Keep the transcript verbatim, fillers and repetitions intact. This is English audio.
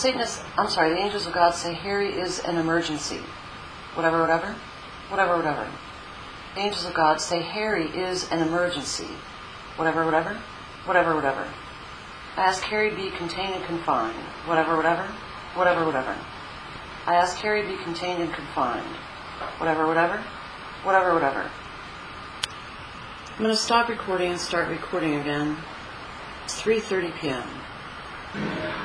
Satanists, I'm sorry, the angels of God say Harry is an emergency. Whatever, whatever. Whatever, whatever. The angels of God say Harry is an emergency. Whatever, whatever. Whatever, whatever. I ask Harry be contained and confined. Whatever, whatever. Whatever, whatever. I ask Harry be contained and confined. Whatever, whatever. Whatever, whatever. I'm going to stop recording and start recording again. It's three thirty p.m.